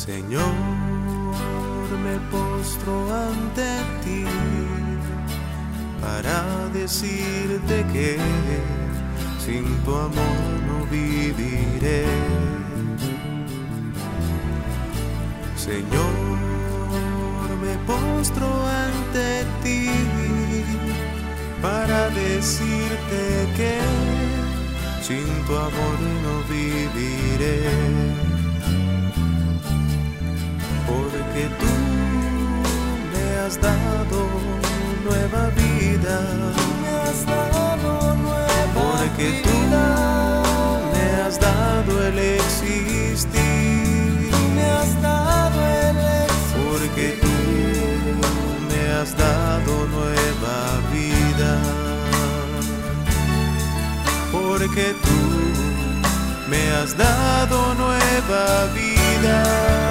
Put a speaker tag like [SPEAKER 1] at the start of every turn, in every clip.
[SPEAKER 1] Señor, me postro ante ti para decirte que sin tu amor no viviré. Señor, me postro ante ti para decirte que sin tu amor no viviré. Porque tú me has dado nueva vida, porque tú me has dado el existir, porque tú me has dado nueva vida, porque tú me has dado nueva vida.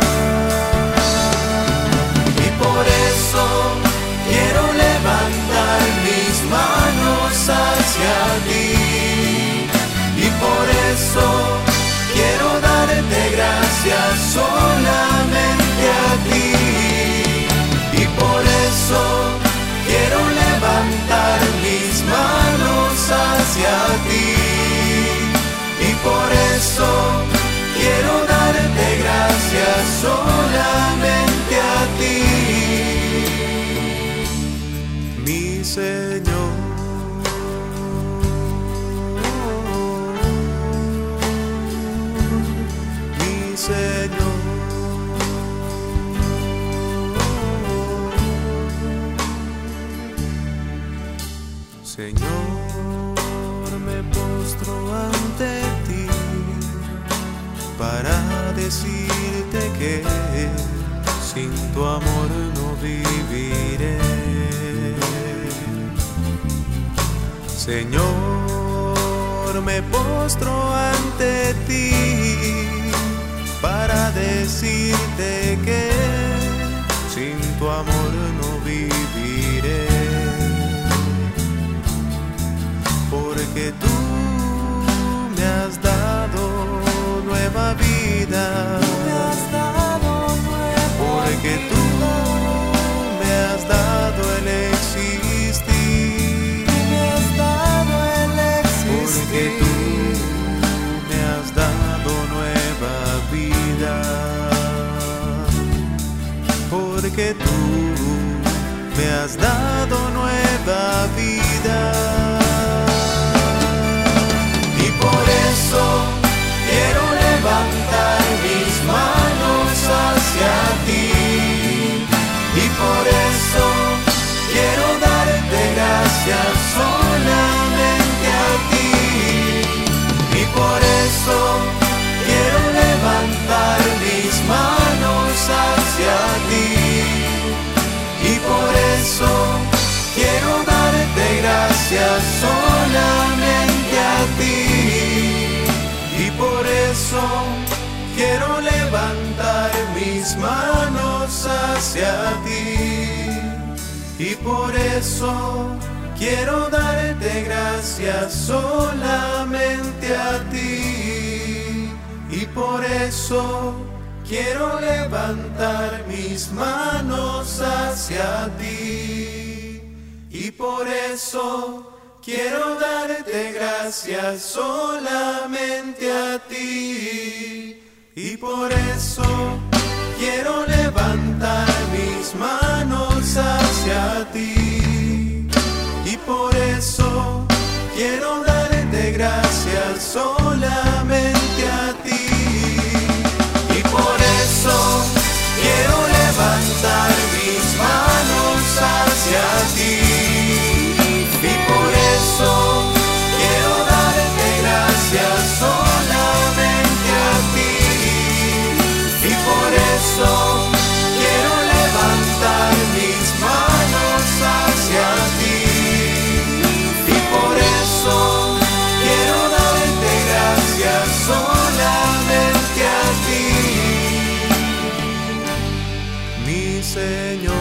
[SPEAKER 1] Por eso quiero levantar mis manos hacia ti, y por eso quiero darte gracias solamente a ti, y por eso quiero levantar mis manos hacia ti, y por eso quiero darte gracias solamente a ti. Mi Señor, mi Señor, Señor, me postro ante ti para decirte que sin tu amor no viviré. Señor, me postro ante ti para decirte que sin tu amor no viviré. Porque tú me has dado nueva vida, porque tú me has dado el existir, porque tú me has dado nueva vida, porque tú me has dado nueva vida. Y por eso quiero levantar mis manos hacia ti, y por eso quiero darte gracias solamente a ti, y por eso quiero levantar mis manos hacia ti, y por eso quiero darte gracias solamente a ti. Y por eso quiero levantar mis manos hacia ti, y por eso quiero darte gracias solamente a ti, y por eso quiero levantar mis manos hacia ti, y por eso quiero darte gracias solamente a ti, y por eso quiero levantar mis manos hacia ti, y por eso quiero darte gracias solamente a ti, y por eso quiero levantar mis manos hacia ti. Quiero darte gracias solamente a ti, y por eso quiero levantar mis manos hacia ti, y por eso quiero darte gracias solamente a ti, mi Señor.